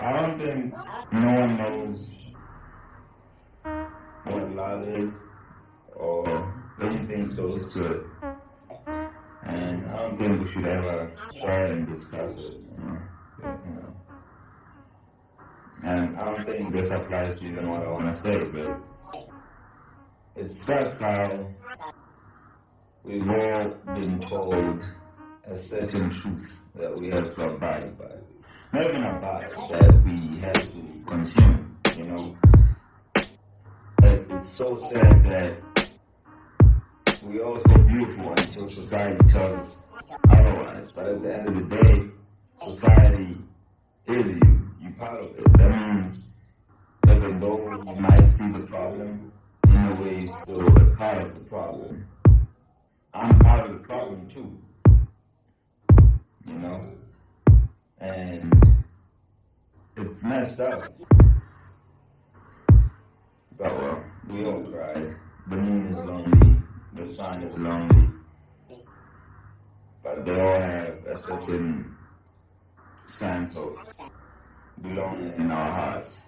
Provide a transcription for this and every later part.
I don't think no one knows what love is or anything close to it. And I don't think we should ever try and discuss it. And I don't think this applies to even what I want to say, but it sucks how we've all been told a certain truth that we have to abide by. Not even abide, that we have to consume, But it's so sad that we're all so beautiful until society tells us otherwise. But at the end of the day, society is you. You're part of it. That means even though you might see the problem, in a way you're still a part of the problem. I'm part of the problem too. And it's messed up. But well, we all cry. The moon is lonely, the sun is lonely. But they all have a certain sense of belonging in our hearts.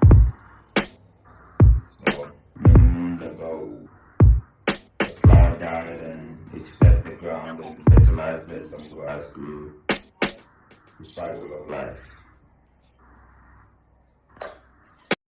So many moons ago, the flower died and it fed the ground and fertilized it, some grass grew. It's a cycle of life.